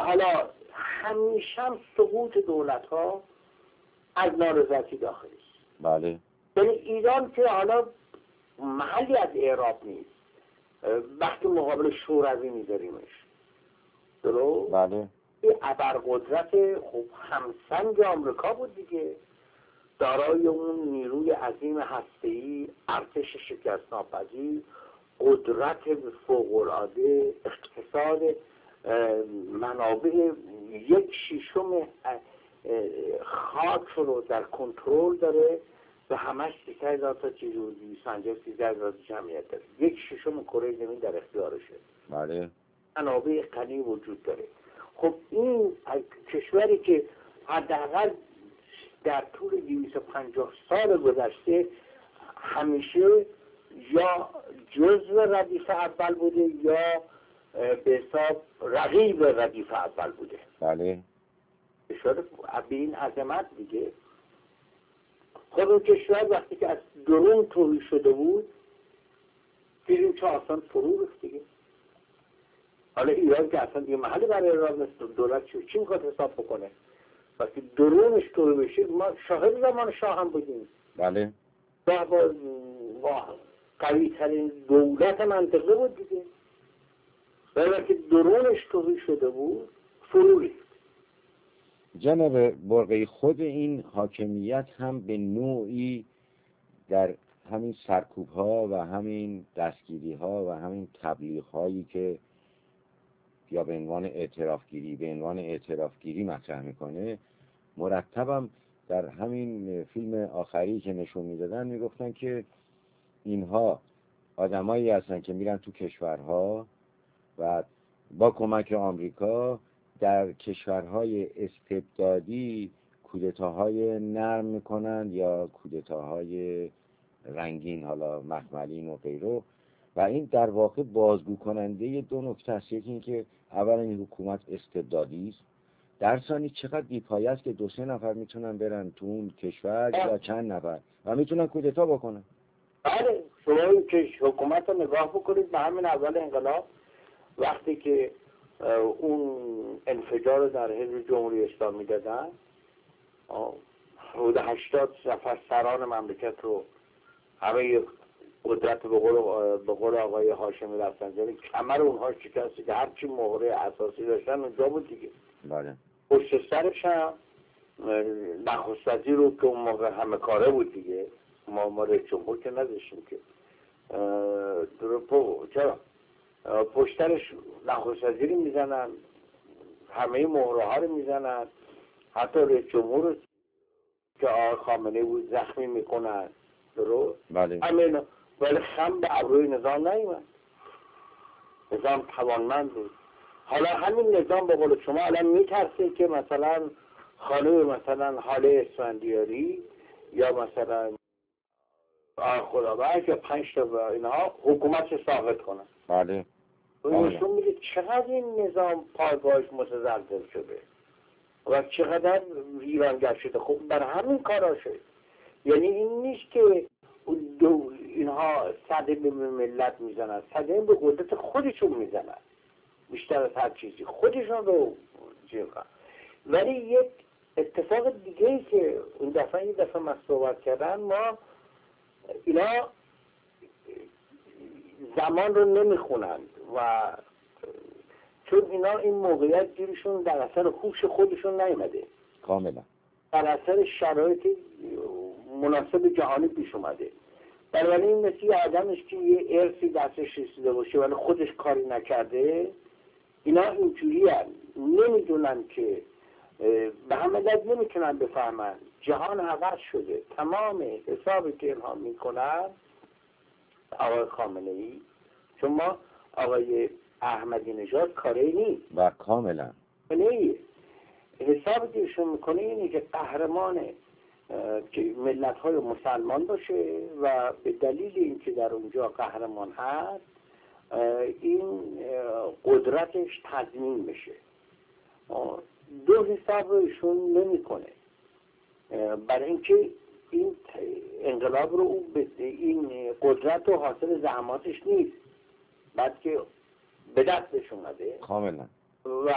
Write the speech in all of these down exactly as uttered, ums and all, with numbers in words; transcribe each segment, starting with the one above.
حالا همیشه هم سقوط دولت ها از نارضایتی داخلی است. بله. یعنی ایران که حالا محلی از اعراب نیست، وقتی مقابل شوروی می‌داریمش، درست؟ بله. این ابرقدرت خوب همسنگ آمریکا بود دیگه، دارای اون نیروی عظیم هسته‌ای، ارتش شکست ناپذیر، قدرت فوق‌العاده، اقتصاد منابع یک شیشم خاک رو در کنترل داره و همش سیزده هزار تا چیز و دویست و پنجاه سیزده هزار تا جمعیت داره، یک شیشم کره زمین در اختیارشه. بله. منابع غنی وجود داره. خب این کشوری که حداقل در طول دویست و پنجاه سال گذشته همیشه یا جزو ردیف اول بوده یا به حساب رقیب ردیف اول بوده. بله. اشاره به این عظمت دیگه. خب اون کشور وقتی که از درون توهی شده بود دیدیم چه آسان فرو رفت دیگه. حالا ایران که اصلا دیگه محلی برای ایران نیست، دولت چی چی میخواد حساب بکنه؟ وقتی درونش طور بشه، ما شاهد زمان شاه هم بودیم. بله. با با قوی ترین دولت منطقه بود دیگه. ولی وقتی درونش طوری شده بود فرو ریخت. جناب برقی، خود این حاکمیت هم به نوعی در همین سرکوب ها و همین دستگیری ها و همین تبلیغ هایی که یا به عنوان اعترافگیری به عنوان اعترافگیری مطرح میکنه، مرتبم در همین فیلم آخری که نشون میدادن میگفتن که اینها آدمایی هستن که میرن تو کشورها و با کمک آمریکا در کشورهای استبدادی کودتاهای نرم میکنند یا کودتاهای رنگین، حالا مخملین و غیره، و این در واقع بازگو کننده دو نکته است. یکی این که اولا این حکومت استبدادی است، در ثانی چقدر بی‌پایه است که دو سه نفر میتونن برن تو اون کشور یا چند نفر و میتونن کودتا بکنن. بله، شما این که حکومت رو نگاه بکنید به همین اول انقلاب وقتی که اون انفجار رو در حزب جمهوری اسلامی دادن، حدود هشتاد نفر سران مملکت رو همه قدرت به قول به قول آقای هاشمی رفسنجانی کمر اونها شکست که هرچی مهره اساسی داشتن اونجا بود دیگه. بله. پشت سرش هم نخست وزیر رو که اون موقع همه کاره بود دیگه، ما ما رئیس جمهور که نداشتیم که درپو چرا پشترش نخست وزیری میزنن، همه مهره ها رو میزنن، حتی رئیس جمهور رو که آقای خامنه‌ای بود زخمی میکنن. درست؟ بله. همین، ولی خم به ابروی نظام نیومد. نظام توانمند بود. حالا همین نظام به قول شما الان میترسه که مثلا خانه مثلا حاله اسفندیاری یا مثلا خداوند یا پنج تا اینها حکومت رو ساقط کنن. بله. نشون میده چقدر این نظام پایگاهش متزلزل شده و چقدر ویرانگر شده. خب بر همین کارا شد. یعنی این نیست که دو اینها صدمه به ملت میزنن، صدمه به قدرت خودشون میزنن بیشتر از هر چیزی، خودشون رو جیغن. ولی یک اتفاق دیگه ای که اون دفعه این دفعه من صحبت کردن، ما اینا زمان رو نمیخونند و چون اینا این موقعیت گیرشون در اثر هوش خودشون نیومده، کاملا در اثر شرایط مناسب جهانی پیش اومده. بنابراین مثل یه آدمش که یه ارثی دستش رسیده باشه ولی خودش کاری نکرده، اینا اینجوری هست، نمیدونن که به همه دل نمیتونن بفهمن جهان عوض شده. تمام حسابی که اینها میکنن آقای خامنه‌ای، چون ما آقای احمدی نژاد کاری نیست و کاملا نه، حسابی که ایشون میکنه اینه که قهرمان که ملت های مسلمان باشه و به دلیل اینکه در اونجا قهرمان هست این قدرتش تضمین بشه. دو حساب رو ایشون نمیکنه، برای اینکه این انقلاب رو او این قدرت رو حاصل زحماتش نیست بلکه به دستش اومده کاملا و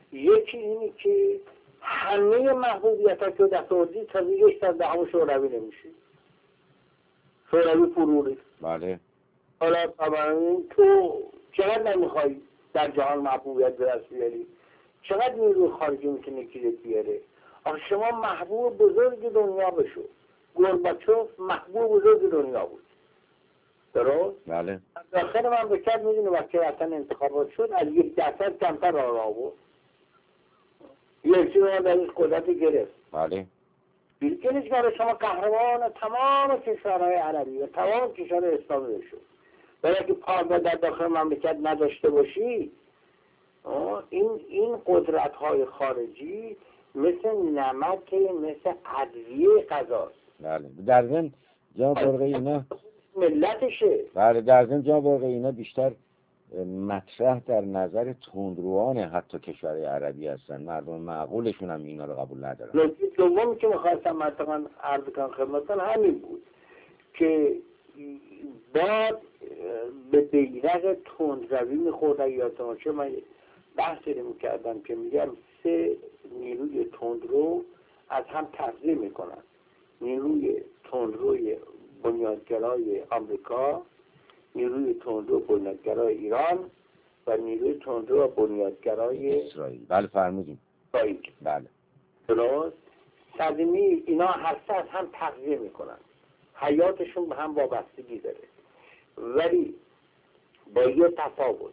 یکی اینی که همه محبوبیت ها که دست آوردی تازه یک در دهم شوروی نمیشه، شوروی فروری. بله. حالا طبعا تو چقدر نمیخوای در جهان محبوبیت به دست بیاری؟ چقدر نیروی خارجی میتونه گیرت بیاره؟ آخه شما محبوب بزرگ دنیا بشو. گورباچوف محبوب بزرگ دنیا بود، درست؟ بله. داخل مملکت میدونی وقتی وطن انتخابات شد از یک درصد کمتر آرا بود. یلتسین رو درش قدرت گرفت. بله. بیلکنش برای شما قهرمان تمام کشورهای عربی و تمام کشورهای اسلامی بشد. برای که پارگاه در داخل مملکت نداشته باشی، این این قدرت های خارجی مثل نمک، مثل ادویه غذاست. بله. در ضمن جناب برقی اینا ملتشه. بله، در ضمن جناب برقی اینا بیشتر مطرح در نظر تندروان حتی کشورهای عربی هستن. مردم معقولشون هم اینا رو قبول ندارن. نکته دومی که می‌خواستم مثلا عرض کنم خدمتتون همین بود که بعد به بیرق تندروی می‌خوردن. یادتون باشه من بحثی رو می‌کردم که میگم سه نیروی تندرو از هم تغذیه می‌کنن. نیروی تندروی بنیادگرای آمریکا، نیروی تندرو بنیادگرای ایران و نیروی تندرو بنیادگرای اسرائیل. بله فرمودیم. اسرائیل. بله. درست؟ صدمی اینا هر سه از هم تغذیه میکنن، حیاتشون به هم وابستگی داره، ولی با یه تفاوت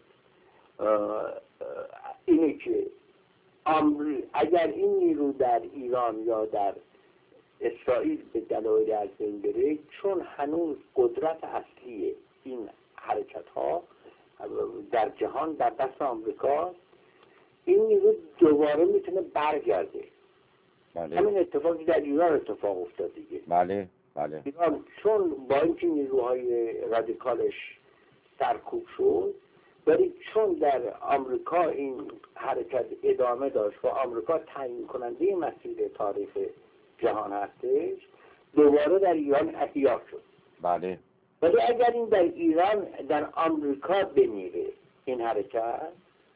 اینه که اگر این نیرو در ایران یا در اسرائیل به دلایل از بین بره، چون هنوز قدرت اصلی این حرکت ها در جهان در دست آمریکا، این نیرو دوباره میتونه برگرده. بله. همین اتفاقی در ایران اتفاق افتاد دیگه. بله. بله. ایران چون با اینکه نیروهای رادیکالش سرکوب شد، ولی چون در آمریکا این حرکت ادامه داشت و آمریکا تعیین کننده مسیر تاریخ جهان هستش، دوباره در ایران احیا شد. بله. ولی اگر این در ایران در آمریکا بمیره این حرکت،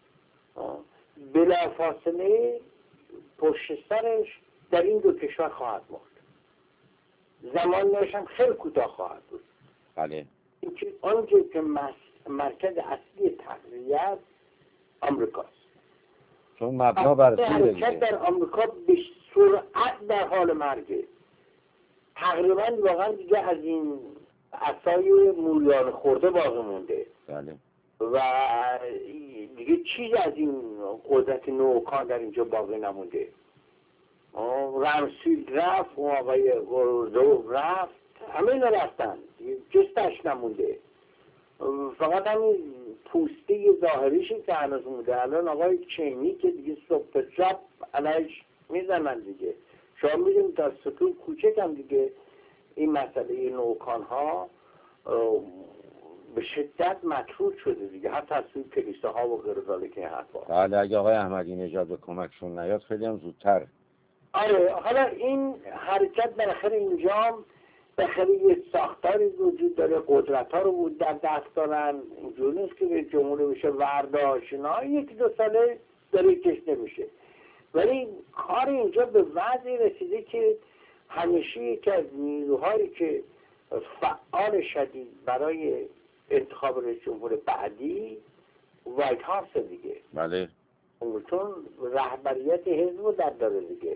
بلافاصله پشت سرش در این دو کشور خواهد مرد. زمانش هم خیلی کوتاه خواهد بود. بله. اینکه آنجا که مرکز اصلی تغذیه آمریکاست، چون مبنا بر زوره دیگه. در آمریکا به سرعت در حال مرگه. تقریبا واقعا دیگه از این عصای مولیان خورده باقی مونده. بله. و دیگه چیز از این قدرت نوکان در اینجا باقی نمونده. رمسفیلد رفت، اون آقای گوردوف رفت، همه اینا رفتن، جستش نمونده. فقط همین پوسته ظاهریشه که هنوز مونده. الان آقای چینی که دیگه صبح شب علیش میزنن دیگه. شما میدونید تا سطوح کوچک هم دیگه این مسئله نوکان ها به شدت مطرود شده دیگه، حتی از سوی کلیساها و غیره که حرفا. بله. اگه آقای احمدی نژاد به کمکشون نیاد خیلی هم زودتر. آره. حالا این حرکت بالاخره اینجا بالاخره یه ساختاری وجود داره، قدرت ها رو بود در دست دارن. اینجور نیست که به جمهوری بشه ورداشت، نه، یکی دو ساله داره کش نمیشه. ولی کار اینجا به وضعی رسیده که همیشه یکی از نیروهایی که فعال شدید برای انتخاب رئیس جمهور بعدی وایت هاوس دیگه. بله. چون رهبریت حزب رو در داره دیگه.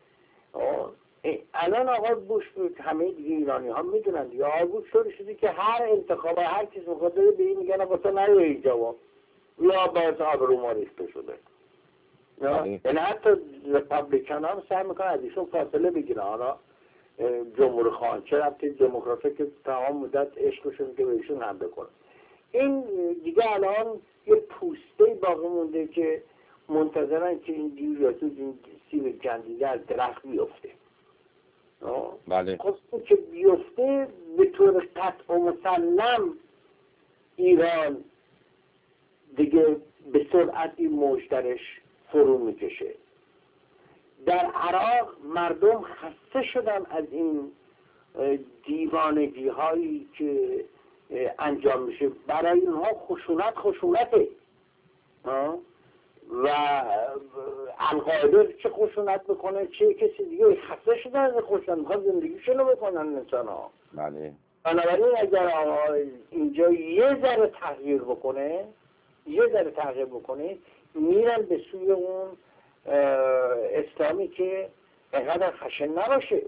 الان آقای بوش بود، همه دیگه ایرانی ها میدونن دیگه، آقای بوش طوری شده که هر انتخاب هر کس میخواد بده به این میگن آقا تو نرو اینجا یا باید آبرو ما ریخته شده. یعنی حتی رپابلیکن هم سعی میکنن از ایشون فاصله بگیرن. حالا جمهور خان چه رفتی دموکراته که تمام مدت عشقشون که به ایشون هم بکنن. این دیگه الان یه پوسته باقی مونده که منتظرن که این دیو یا تو این سیب جندیده از درخت بیفته. بله. خب که بیفته به طور قطع و مسلم ایران دیگه به سرعت این موج درش فرو میکشه. در عراق مردم خسته شدن از این دیوانگی هایی که انجام میشه. برای اونها خشونت خشونته. و القاعده چه خشونت بکنه، چه کسی دیگه خسته شدن از خشونت میخواد زندگیشونو بکنن انسان ها. بله. بنابراین اگر اینجا یه ذره تغییر بکنه یه ذره تغییر بکنه میرن به سوی اون اسلامی که اینقدر خشن نباشه.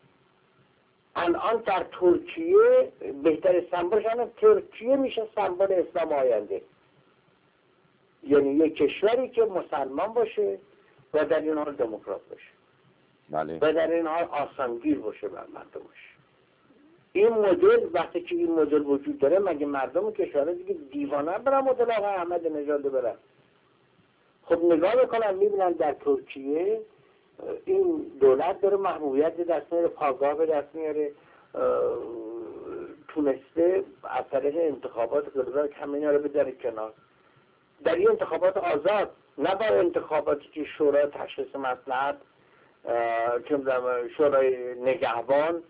الان در ترکیه بهتر سمبولش ترکیه میشه سمبل اسلام آینده، یعنی یک کشوری که مسلمان باشه و در این حال دموکرات باشه. بله. و در این حال آسانگیر باشه بر مردمش. این مدل وقتی که این مدل وجود داره مگه مردم کشورها دیگه دیوانه برن مدل آقای احمد نژاد برن؟ خب نگاه بکنن میبینن در ترکیه این دولت داره محبوبیت به دست میاره، پاگاه به دست میاره، تونسته از طریق انتخابات گلوبال کمینا رو بذاره کنار. در این انتخابات آزاد، نه با انتخاباتی که شورای تشخیص مصلحت که شورای نگهبان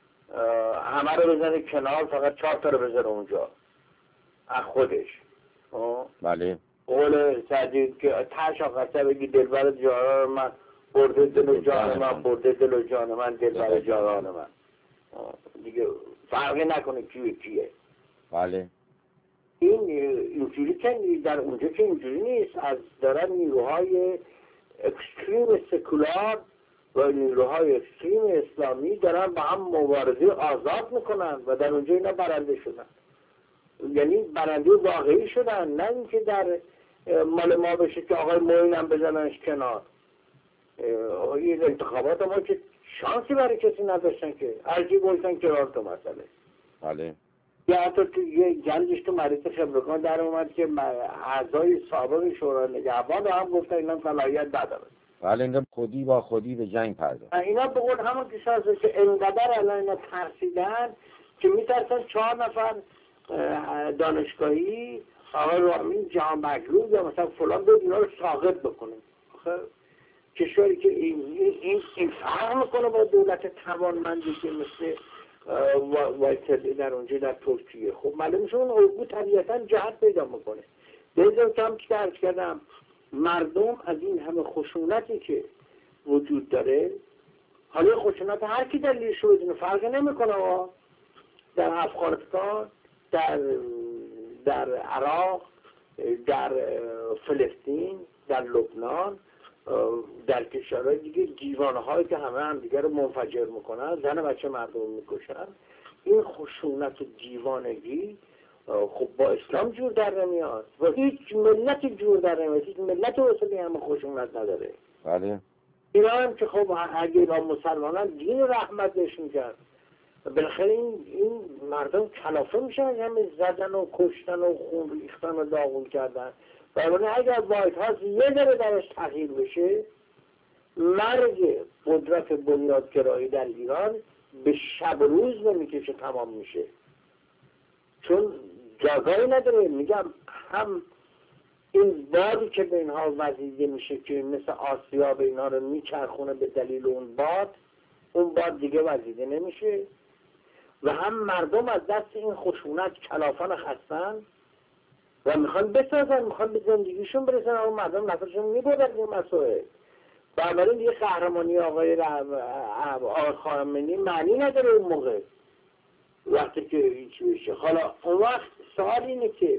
همه رو بزنه کنار، فقط چهار تا رو بزنه اونجا از خودش. بله. قول سعدی که تش آقاسته بگی دلبر جانان من برده دل و جان من، برده دل و جان من دلبر جانان من، دیگه فرقی نکنه کیه کیه. بله. این اینجوری که در اونجا که اینجوری نیست، از دارن نیروهای اکستریم سکولار و نیروهای اکستریم اسلامی دارن با هم مبارزه آزاد میکنن و در اونجا اینا برنده شدن، یعنی برنده واقعی شدن، نه اینکه در مال ما بشه که آقای معین هم بزننش کنار. این انتخابات ما که شانسی برای کسی نداشتن که هرچی گوشتن کنار تو مسئله. بله. یا حتی تو یه گنجش تو مریض خبرگان در اومد که اعضای سابق شورای نگهبان هم گفتن اینا صلاحیت نداره. بله. اینا خودی با خودی به جنگ پرداخت. اینا به قول همون که شازه که انقدر الان اینا ترسیدن که میترسن چهار نفر دانشگاهی آقای رامین جهان مجروح یا مثلا فلان به اینا رو ساقط بکنه. کشوری که این این این فرق میکنه با دولت توانمندی که مثل وایتلی در اونجا در ترکیه. خب معلومه اون الگو طبیعتا جهت پیدا میکنه. بذار کم که درک کردم مردم از این همه خشونتی که وجود داره، حالا خشونت هر کی دلیلش رو بدونه فرق نمیکنه. در افغانستان، در در عراق، در فلسطین، در لبنان، در کشورهای دیگه دیوانه هایی که همه هم دیگه رو منفجر میکنن، زن بچه مردم میکشن. این خشونت و دیوانگی خب با اسلام جور در نمیاد و هیچ ملت جور در نمیاد. هیچ ملت وصلی هم خشونت نداره. بله. اینا هم که خب اگه اینا مسلمانان دین رحمت نشون کرد، بالاخره این این مردم کلافه میشن، همه زدن و کشتن و خون ریختن و داغون کردن. بنابراین اگر وایت هاوس یه ذره درش تغییر بشه، مرگ قدرت بنیادگرایی در ایران به شب روز نمیکشه، تمام میشه. چون جاگاهی نداره. میگم هم این بادی که به اینها وزیده میشه که مثل آسیا به اینها رو میچرخونه به دلیل اون باد، اون باد دیگه وزیده نمیشه و هم مردم از دست این خشونت کلافان خستن و میخوان بسازن، میخوان به زندگیشون برسن. اون مردم نفرشون میبودن این مسائل. بنابراین دیگه قهرمانی آقای آقای خامنه‌ای معنی نداره اون موقع وقتی که هیچی بشه. حالا اون وقت سوال اینه که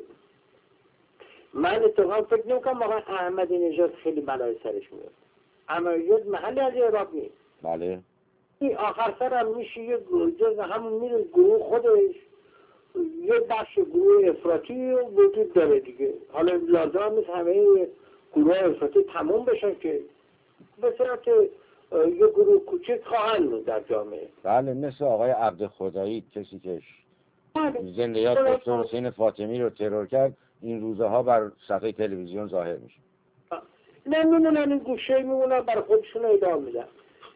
من اتفاقا فکر نمیکنم آقای احمد نژاد خیلی بلای سرش میاد. عملیات محلی از عراق نیست. بله. این آخر سر هم میشه یه جز همون میره گروه خودش، یه بخش گروه افراطی وجود داره دیگه. حالا لازم نیست همه گروه افراطی تموم بشن که به صورت یه گروه کوچک خواهند بود در جامعه. بله. مثل آقای عبدخدایی، کسی که زندیات دکتر حسین فاطمی رو ترور کرد، این روزها بر صفحه تلویزیون ظاهر میشه. نه میمونن این گوشه میمونن بر خودشون ادامه میدن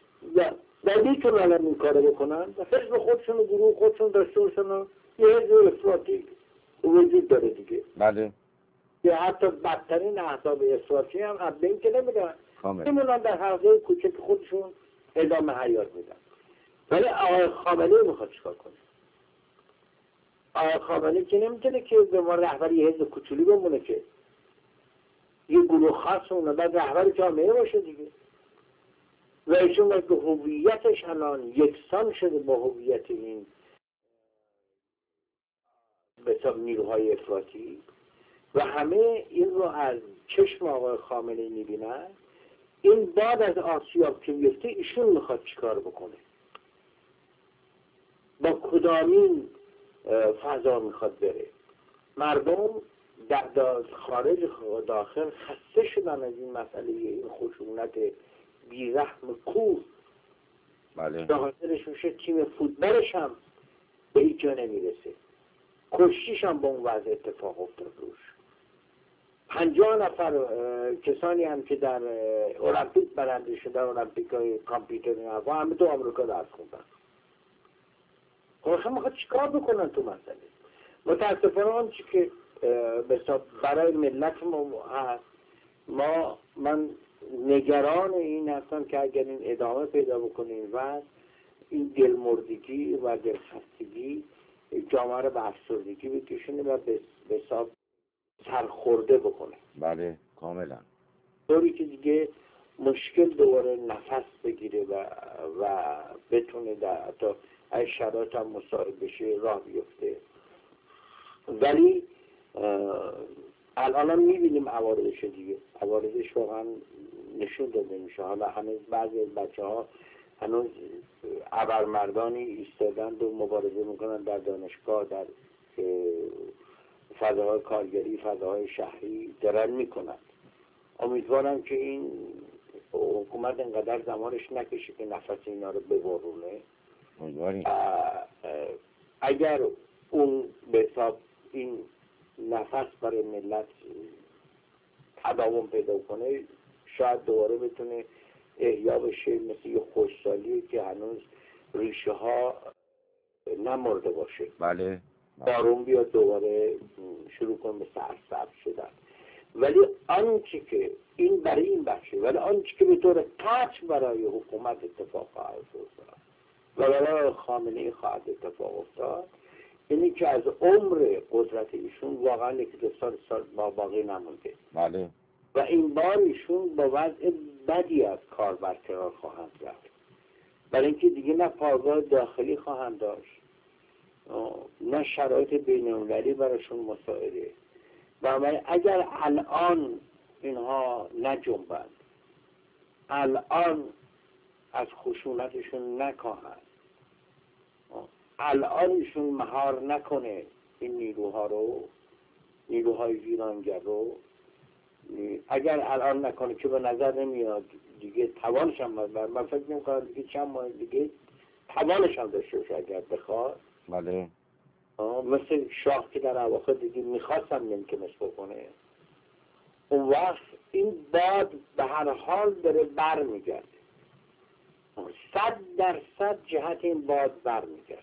و میتونن این کارو بکنن و حزب خودشون و گروه خودشون داشته باشن. یه حزب افراطی وجود داره دیگه. بله. یا حتی بدترین احزاب افراطی هم از بین که نمیدن، میمونن در حلقه کوچک خودشون ادامه حیات میدن. ولی آقای خامنه‌ای میخواد چیکار کنه؟ آقای خامنه‌ای که نمیتونه که به ما رهبری حزب کوچولی بمونه که یه گروه خاص اونه بعد رهبر جامعه باشه دیگه. و ایشون باید به هویتش الان یکسان شده با هویت این به حساب نیروهای افراطی و همه این رو از چشم آقای خامنه‌ای میبینن. این بعد از آسیاب که میفته ایشون میخواد چیکار بکنه، با کدامین فضا میخواد بره. مردم در خارج و داخل خسته شدن از این مسئله این خشونت بیرحم کور. بله. به خاطرش میشه تیم فوتبالش هم به هیچ جا نمیرسه، کشتیش هم با اون وضع اتفاق افتاد روش. پنجاه نفر کسانی هم که در المپیک برنده شدن، المپیک های کامپیوتری و همه تو آمریکا درس خوندن. خواهشم میخواد چیکار بکنن تو مسئله؟ متاسفانه آنچه که برای ملت ما هست، ما من نگران این هستم که اگر این ادامه پیدا بکنیم و این دلمردگی و دلخستگی جامعه رو به افسردگی بکشونه و به حساب سرخورده بکنه. بله کاملا. طوری که دیگه مشکل دوباره نفس بگیره و و بتونه در حتی از شرایط هم مساعد بشه راه بیفته. ولی الان هم میبینیم عوارضش دیگه، عوارضش واقعا نشون داده میشه. حالا هنوز بعضی از بچه ها هنوز ابرمردانی ایستادند و مبارزه میکنن در دانشگاه، در فضاهای کارگری، فضاهای شهری دارن میکنن. امیدوارم که این حکومت انقدر زمانش نکشه که نفس اینا رو ببرونه. امیدواریم. اگر اون به حساب این نفس برای ملت تداوم پیدا کنه، شاید دوباره بتونه احیا بشه، مثل یه خوشسالی که هنوز ریشه ها نمرده باشه. بله. بارون بیاد دوباره شروع کنه به سرسبز شدن. ولی آنچه که این برای این بخشه، ولی آنچه که به طور قطع برای حکومت اتفاق خواهد افتاد و برای خامنه‌ای خواهد اتفاق افتاد، اینی که از عمر قدرت ایشون واقعا یکی دو سال سال با باقی نمونده. بله. و این بار ایشون با وضع بدی از کار برقرار خواهند رفت، برای اینکه دیگه نه پایگاه داخلی خواهند داشت، نه شرایط بین‌المللی براشون مساعده. و اگر الان اینها نجنبند، الان از خشونتشون نکاهند، الان ایشون مهار نکنه این نیروها رو، نیروهای ویرانگر رو، اگر الان نکنه که به نظر نمیاد دیگه توانش هم بر من فکر نمی‌کنم دیگه چند ماه دیگه توانش هم داشته باشه اگر بخواد. بله. مثل شاه که در اواخر دیگه میخواستم نمیتونست بکنه. اون وقت این باد به هر حال داره بر میگرده، صد درصد جهت این باد بر میگرده.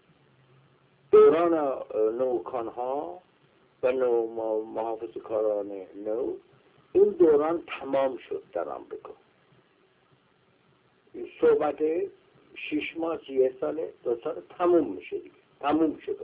دوران نوکانها و نو محافظ کاران نو، این دوران تمام شد در آمریکا. این صحبت شیش ماه یه ساله دو سال تموم میشه دیگه، تموم شده.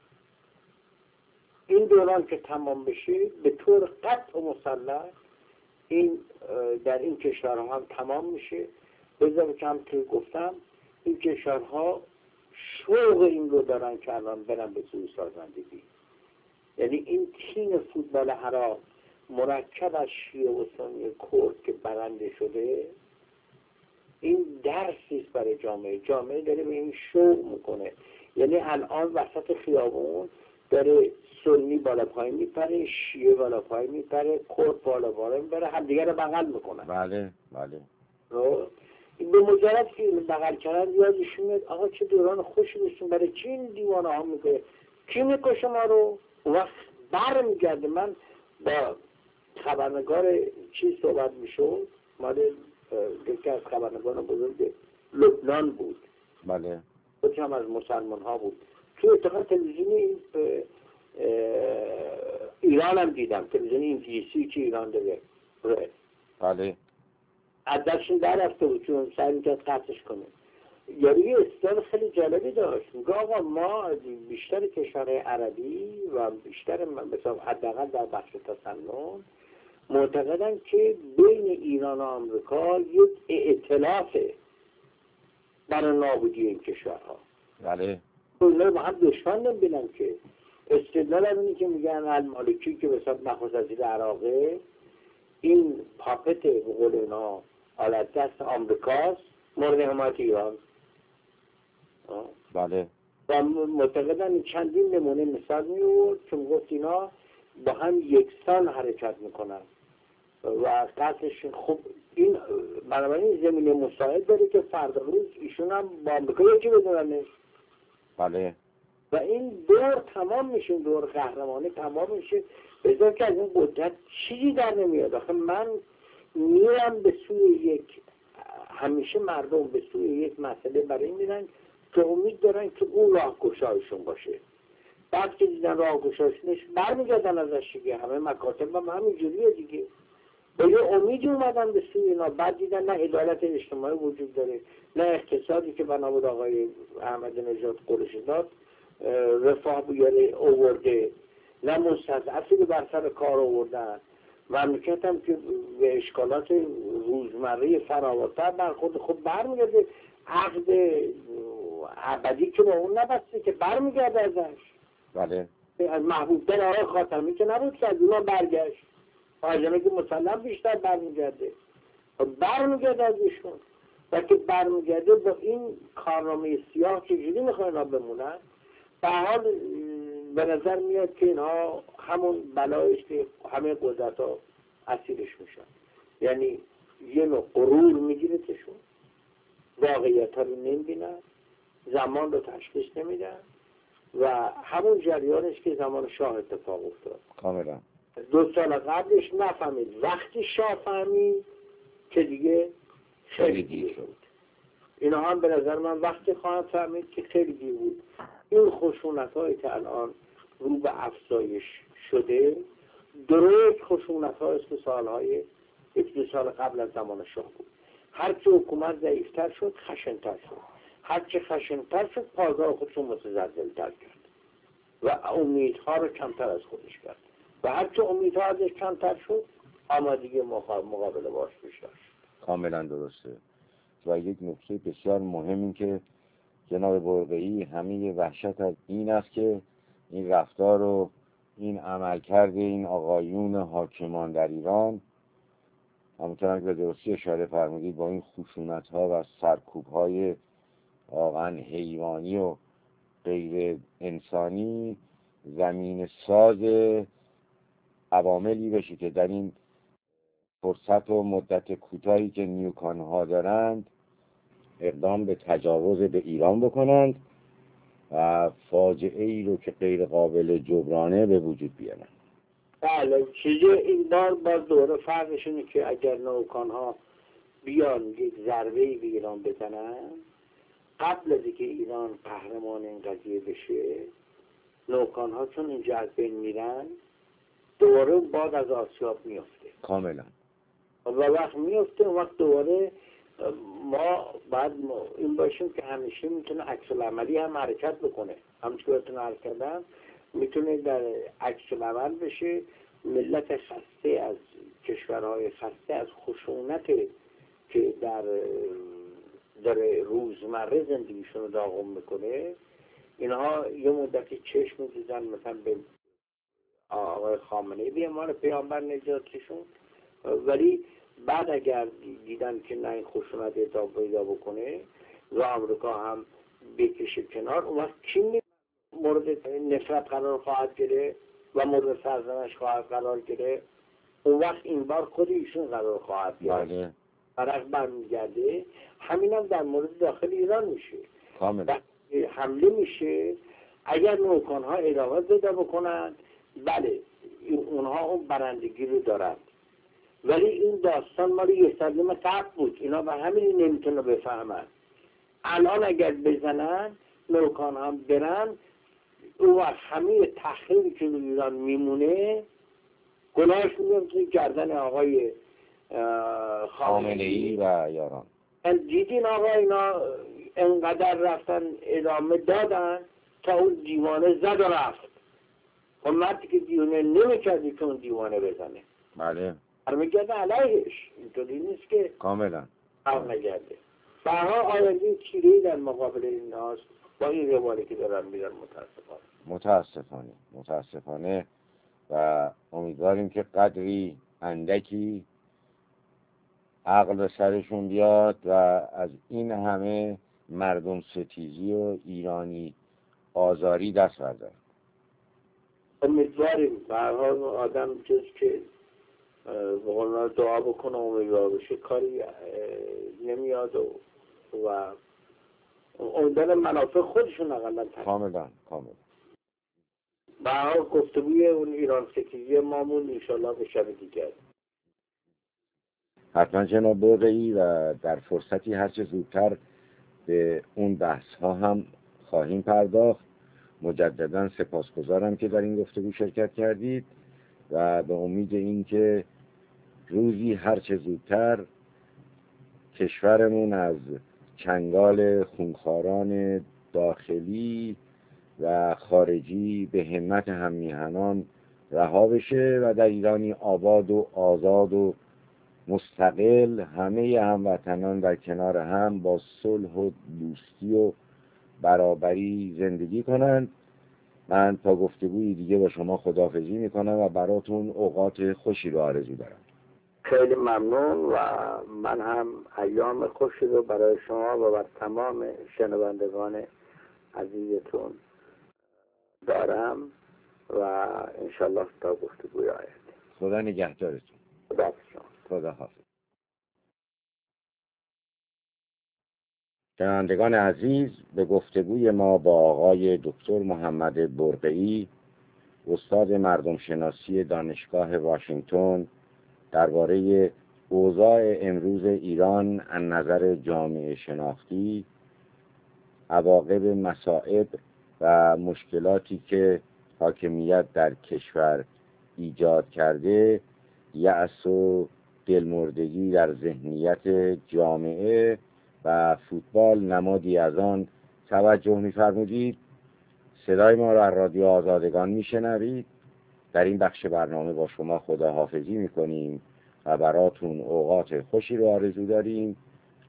این دوران که تمام بشه به طور قطع و مسلح این در این کشورها هم تمام میشه. بذار که هم که گفتم این کشورها شوق این رو دارن که الان برن به سوی سازندگی. یعنی این تیم فوتبال عراق مرکب از شیعه و سنی کرد که برنده شده، این درسی است برای جامعه. جامعه داره به این شوق میکنه. یعنی الان وسط خیابون داره سنی بالا پای میپره، شیعه بالا پای میپره، کرد بالا پای میپره، هم دیگه رو بغل میکنن. بله بله. به مجرد که این بغل کردن یادشون میاد آقا چه دوران خوشی داشتیم، برای چی این دیوانه ها میگه کی میکشه ما رو؟ وقت بر میگرده. من با خبرنگار چی صحبت میشود، ماده یکی از خبرنگاران بزرگ لبنان بود. بله. خودش هم از مسلمان ها بود. تو اتفاق تلویزیونی ایران هم دیدم، تلویزیون انگلیسی که ایران داره. بله. از دستشون در رفته بود چون سعی میکرد قطعش کنه. یعنی یه استدلال خیلی جالبی داشت. میگه آقا ما بیشتر کشورهای عربی و بیشتر مثلا حداقل در بخش تسنن معتقدن که بین ایران و آمریکا یک ائتلافه برای نابودی این کشورها. بله. اونا با هم دشمن نمی‌بینن که. استدلال اینه که میگن المالکی که به صورت نخست وزیر عراقه این پاپت به قول اینا آلت دست آمریکاست مورد حمایت ایران. بله. و معتقدن چندین نمونه مثال می‌آورد که گفت اینا با هم یکسان حرکت میکنن و قصدشون خوب این بنابراین زمینه مساعد داره که فردا روز ایشون هم با آمریکا یکی بدوننش. بله. و این دور تمام میشه، دور قهرمانی تمام میشه، بذار که از این قدرت چیزی در نمیاد. آخه من میرم به سوی یک، همیشه مردم به سوی یک مسئله برای میرن که امید دارن که اون راه گشایشون باشه. بعد که دیدن راه گشایشونش برمیگردن ازش دیگه. همه مکاتب هم همین جوریه دیگه. با یه امیدی اومدن به سوی اینا، بعد دیدن نه عدالت اجتماعی وجود داره، نه اقتصادی که بنا بود آقای احمدی نژاد قولش داد رفاه بیاره آورده، نه مستضعفی که بر سر کار آوردن. مملکت هم که به اشکالات روزمره فراوان‌تر برخورد خود برمیگرده. عقد ابدی که با اون نبسته که برمیگرده ازش. بله. از محبوب‌تر آقای خاتمی که نبود که از اونا برگشت، آجانه که مسلم بیشتر برمیگرده برمیگرده از ایشون. و که برمیگرده با این کارنامه سیاه چجوری میخواه اینا بمونن. به حال به نظر میاد که اینها همون بلایش که همه قدرت ها اسیرش میشن، یعنی یه نوع غرور میگیره تشون، واقعیت ها رو نمیبینن، زمان رو تشخیص نمیدن و همون جریانش که زمان شاه اتفاق افتاد. کاملا. دو سال قبلش نفهمید، وقتی شاه فهمید که دیگه خیلی دیر شد. اینا هم به نظر من وقتی خواهند فهمید که خیلی دیر بود. این خشونت هایی که الان رو به افزایش شده درست خشونت های است که سالهای یک دو سال قبل از زمان شاه بود. هرچه حکومت ضعیفتر شد خشنتر شد، هرچه خشنتر شد پایگاه خودشون متزلزل‌تر کرد و امیدها رو کمتر از خودش کرد و هرچه امیدها ازش کمتر شد آمادگی مقابله باش بیشتر شد. کاملا درسته. و یک نکته بسیار مهم این که جناب برقعی همه وحشت از این است که این رفتار و این عملکرد این آقایون حاکمان در ایران، همونطور که به درستی اشاره فرمودید، با این خشونت ها و سرکوب های واقعا حیوانی و غیر انسانی زمین ساز عواملی بشه که در این فرصت و مدت کوتاهی که نیوکان ها دارند اقدام به تجاوز به ایران بکنند و فاجعه ای رو که غیر قابل جبرانه به وجود بیارن. بله، چیزی این بار باز دوره فرقش اینه که اگر نیوکان ها بیان یک ضربه‌ای به ایران بزنن قبل از اینکه ایران قهرمان این قضیه بشه، نیوکان ها چون اینجا از بین میرن دوباره باد از آسیاب میفته. کاملا. و وقت میفته اون وقت دوباره ما باید این باشیم که همیشه میتونه عکس العملی هم حرکت بکنه. همچون که بهتون عرض کردم میتونه در عکس العمل بشه. ملت خسته از کشورهای خسته از خشونت که در در روزمره زندگیشون رو داغم میکنه، اینها یه مدتی چشم می‌دوزن مثلا به آقای خامنه‌ای به عنوان پیامبر نجاتشون، ولی بعد اگر دیدن که نه این خشونت ادامه پیدا بکنه و آمریکا هم بکشه کنار، اون وقت کی مورد نفرت قرار خواهد گرفت و مورد سرزنش خواهد قرار گرفت؟ اون وقت این بار خود ایشون قرار خواهد گرفت. فرق برمیگرده. همین هم در مورد داخل ایران میشه. کاملا. حمله میشه. اگر نیوکان ها ادامه پیدا بکنند، بله اونها اون برندگی رو دارند، ولی این داستان مالی یه سالیم قبل بود. اینا به همین نمیتونه بفهمن. الان اگر بزنن نیوکان هم برن، اون وقت همه تخریبی که ایران میمونه گناهش میفته گردن آقای خامنه‌ای و یاران. دیدین آقا اینا انقدر رفتن ادامه دادن تا اون دیوانه زد و رفت. و مردی که دیوانه نمیکردی که اون دیوانه بزنه. بله. برمیگرده علیهش، اینطوری نیست که کاملا بر نگرده. برها آینده چیره‌ای در مقابل این هاست با این روانی که دارن میرن. متاسفانه متاسفانه متاسفانه و امیدواریم که قدری اندکی عقل به سرشون بیاد و از این همه مردم ستیزی و ایرانی آزاری دست بردارن. امیدواریم به هر حال آدم جز که به قول دعا بکنه امیدوار بشه کاری نمیاد و و امیدوار منافع خودشون اقلا کاملا کاملا به هر حال گفتگوی اون ایران ستیزی مامون انشالله به شب دیگر. حتما جناب برقعی و در فرصتی هرچه زودتر به اون بحث ها هم خواهیم پرداخت. مجددا سپاسگزارم که در این گفتگو شرکت کردید و به امید این که روزی هرچه زودتر کشورمون از چنگال خونخواران داخلی و خارجی به همت هممیهنان رها بشه و در ایرانی آباد و آزاد و مستقل همه هموطنان در کنار هم با صلح و دوستی و برابری زندگی کنند. من تا گفتگوی دیگه با شما خداحافظی میکنم و براتون اوقات خوشی رو آرزو دارم. خیلی ممنون و من هم ایام خوشی رو برای شما و بر تمام شنوندگان عزیزتون دارم و انشالله تا گفتگوی آینده. خدا نگهدارتون. خدا شما. خدا حافظ. شنوندگان عزیز، به گفتگوی ما با آقای دکتر محمد برقعی، استاد مردم شناسی دانشگاه واشنگتن، درباره اوضاع امروز ایران از نظر جامعه شناختی، عواقب مصائب و مشکلاتی که حاکمیت در کشور ایجاد کرده، یأس و دلمردگی در ذهنیت جامعه و فوتبال نمادی از آن توجه می‌فرمودید. صدای ما را از رادیو آزادگان میشنوید. در این بخش برنامه با شما خداحافظی میکنیم و براتون اوقات خوشی رو آرزو داریم.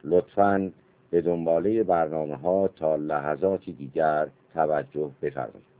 لطفاً به دنباله برنامه ها تا لحظاتی دیگر توجه بفرمایید.